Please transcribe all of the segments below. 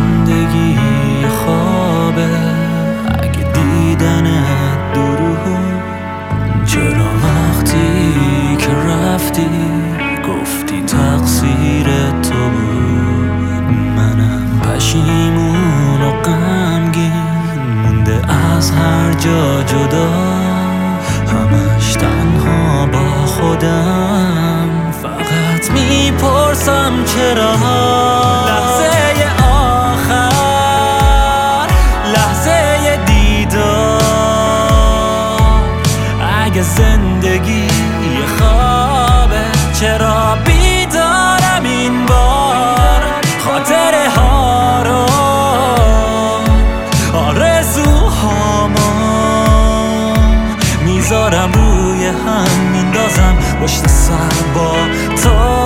زندگی خوابه، اگه دیدنت دروغ، چرا وقتی که رفتی گفتی تقصیر تو بود؟ منم پشیمون و غمگین مونده از هر جا جدا، همش تنها با خودم، فقط میپرسم چرا. لحظه آخر، لحظه دیدار، اگه زندگی خوابه چرا بیدارم این بار؟ خاطره ها رو، آرزوهامو میذارم روی هم، میندازم پشت سر با تو.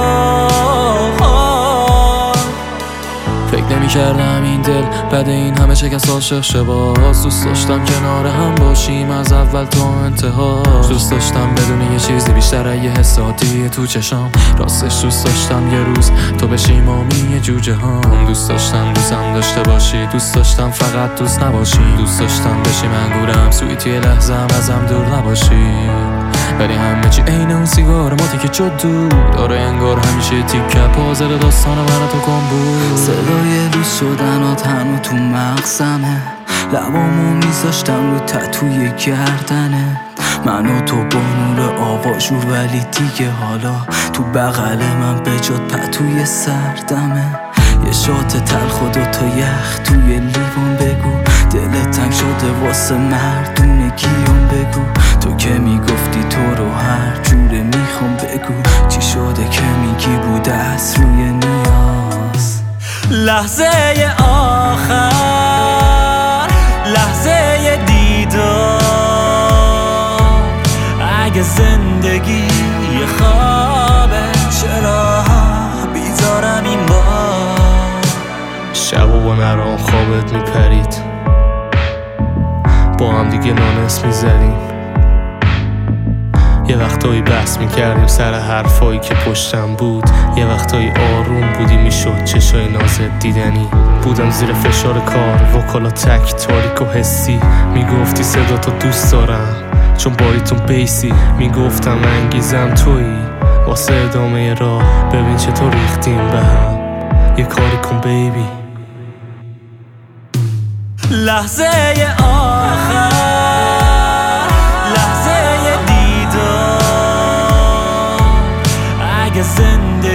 فکر نمی کردم این دل بعد این همه شکست عاشق شه باز. دوست داشتم کنار هم باشیم از اول تا انتها. دوست داشتم بدون یه چیزی بیشتر از یه حس عادی تو چشام. راستش دوست داشتم یه روز تو بشی مامی جوجه هم. دوست داشتم دوستم داشته باشی، دوست داشتم فقط دوست نباشی. دوست داشتم بشی منگورم سویتی لحظه هم ازم دور نباشی. ولی همه چی عین اون سیگار ماتی که جدو داره، انگار همیشه تیکه پازل داستان من تو کن بود. صدای روز شدنات هنو تو مغزمه، لبامو میذاشتم رو تتوی گردنه. من و تو با نور آواشور، ولی دیگه حالا تو بغل من بجات پتوی سردمه. یه شات تلخ و دوتا یخ توی لیوان بگو، دلت تنگ شده واسه مردونگیام بگو. تو که میگفتی تو رو هر جوره میخوام بگو، چی شده که میگی بوده از روی نیاز؟ لحظه آخر، لحظه دیدار، اگه زندگی خوابه چرا بیزارم این بار؟ شب و با نرام خوابت میپرید، با هم دیگه نانس میزدیم. یه وقتایی بحث میکردیم سر حرفایی که پشتم بود. یه وقتایی آروم بودی میشد چشای نازت دیدنی. بودم زیر فشار کار، وکالا تک تاریک و حسی. میگفتی صدا تو دوست دارم چون باریتون بیسی. میگفتم انگیزم تویی واسه ادامه راه. ببین چطور ریختیم به هم، یه کاری کن بیبی. لحظه آخر، لحظه دیدار، اگه زنده